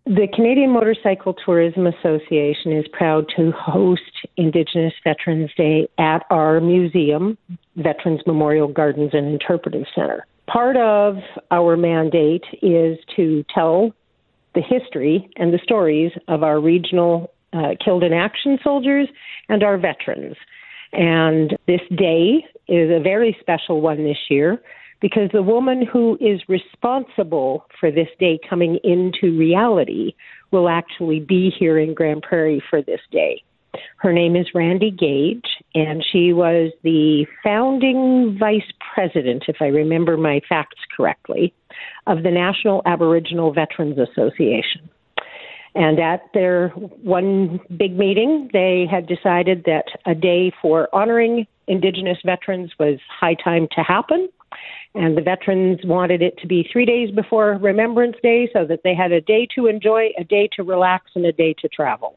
The Canadian Motorcycle Tourism Association is proud to host Indigenous Veterans Day at our museum, Veterans Memorial Gardens and Interpretive Center. Part of our mandate is to tell the history and the stories of our regional killed in action soldiers and our veterans. And this day is a very special one this year because the woman who is responsible for this day coming into reality will actually be here in Grande Prairie for this day. Her name is Randy Gage, and she was the founding vice president, if I remember my facts correctly, of the National Aboriginal Veterans Association. And at their one big meeting, they had decided that a day for honoring Indigenous veterans was high time to happen. And the veterans wanted it to be 3 days before Remembrance Day so that they had a day to enjoy, a day to relax, and a day to travel.